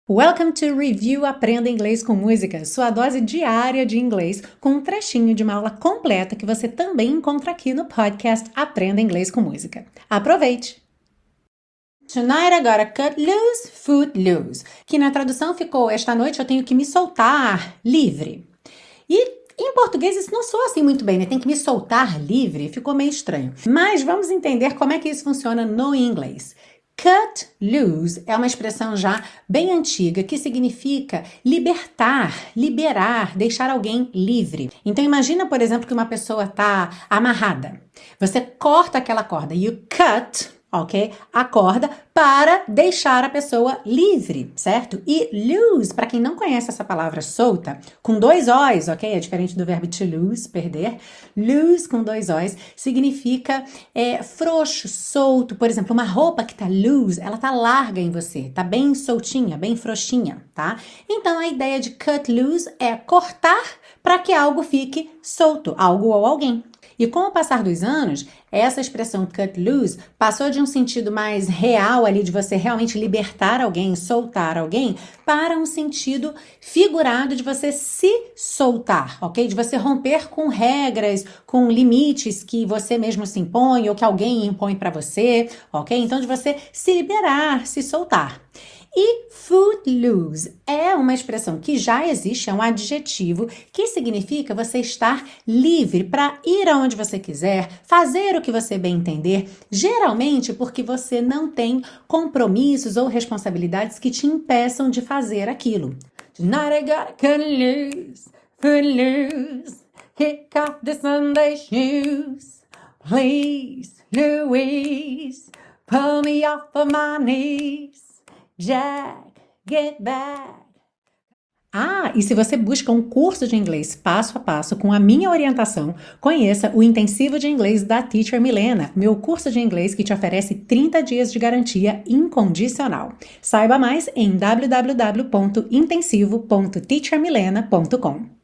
Welcome to Review Aprenda Inglês com Música, sua dose diária de inglês, com um trechinho de uma aula completa que você também encontra aqui no podcast Aprenda Inglês com Música. Aproveite! Tonight I gotta cut loose, foot loose, que na tradução ficou esta noite eu tenho que me soltar livre. E em português isso não soa assim muito bem, né? Tem que me soltar livre, ficou meio estranho. Mas vamos entender como é que isso funciona no inglês. Cut loose é uma expressão já bem antiga que significa libertar, liberar, deixar alguém livre. Então imagina, por exemplo, que uma pessoa está amarrada. Você corta aquela corda, you cut, ok? A corda para deixar a pessoa livre, certo? E lose, para quem não conhece essa palavra solta, com dois O's, ok? É diferente do verbo to lose, perder. Lose com dois O's significa frouxo, solto. Por exemplo, uma roupa que tá loose, ela tá larga em você, tá bem soltinha, bem frouxinha, tá? Então a ideia de cut loose é cortar para que algo fique solto, algo ou alguém. E com o passar dos anos, essa expressão cut loose passou de um sentido mais real ali de você realmente libertar alguém, soltar alguém, para um sentido figurado de você se soltar, ok? De você romper com regras, com limites que você mesmo se impõe ou que alguém impõe para você, ok? Então de você se liberar, se soltar. E footloose é uma expressão que já existe, é um adjetivo que significa você estar livre para ir aonde você quiser, fazer o que você bem entender, geralmente porque você não tem compromissos ou responsabilidades que te impeçam de fazer aquilo. Tonight I gotta cut loose, footloose, kick off the Sunday shoes. Please, Louise, pull me off of my knees. Jack, get back. E se você busca um curso de inglês passo a passo com a minha orientação, conheça o Intensivo de Inglês da Teacher Milena, meu curso de inglês que te oferece 30 dias de garantia incondicional. Saiba mais em www.intensivo.teachermilena.com.